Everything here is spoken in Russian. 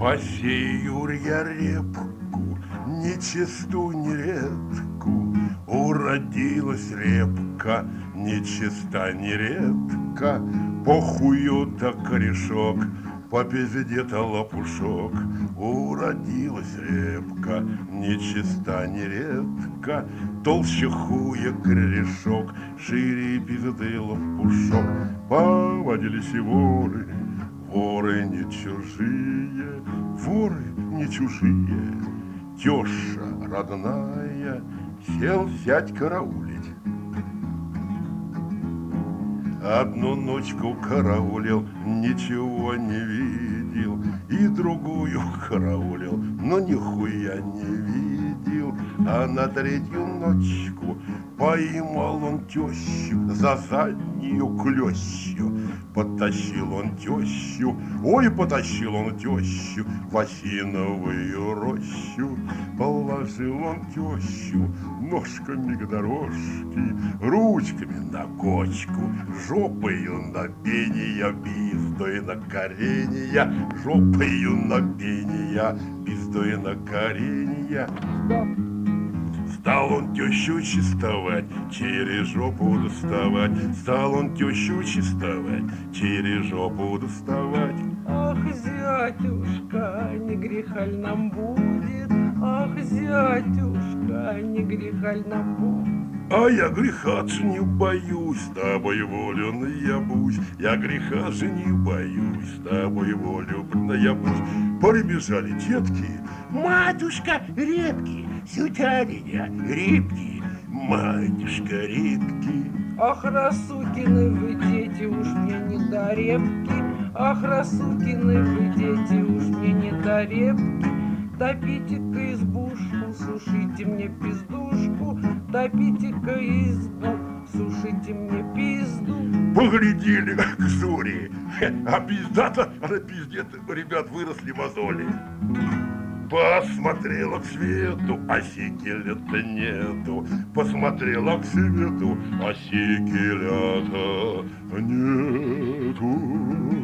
Посею я репку, ни чисту, ни редку. Уродилась репка, ни чиста, ни редка. Похую-то корешок, по пизде-то лопушок. Уродилась репка, ни чиста, ни редка. Толще хуя корешок, шире пизды лопушок. Поводились и воры, воры не чужие, воры не чужие. Теща родная, сел зять караулить. Одну ночку караулил, ничего не видел, и другую караулил, но нихуя не видел. А на третью ночку поймал он тещу за заднюю клещу. Потащил он тещу, ой, потащил он тещу в осиновую рощу. Положил он тещу ножками к дорожке, ручками на кочку, жопою на пение, пиздой на коренья, жопою на пение, пиздой на коренья. Стал он тещу чистовать, через жопу доставать. Стал он тещу чистовать, через жопу доставать. Ах, зятюшка, не грехаль нам будет. Ах, зятюшка, не грехаль нам будет. А я греха же не боюсь, с тобой волен я бусь. Я греха же не боюсь, с тобой волен я бусь. Прибежали детки, матушка, репки, сюда меня, репки, матушка, репки. Ах, расукины вы, дети, уж мне не до репки. Ах, расукины вы, дети, уж мне не до репки. Топите-ка избушку, сушите мне пиздушку. Топите-ка избу, сушите мне пизду. Поглядели к зори, а пизда-то, а на пизде-то, ребят, выросли мозоли. Посмотрела к свету, а сикеля-то нету. Посмотрела к свету, а сикеля-то нету.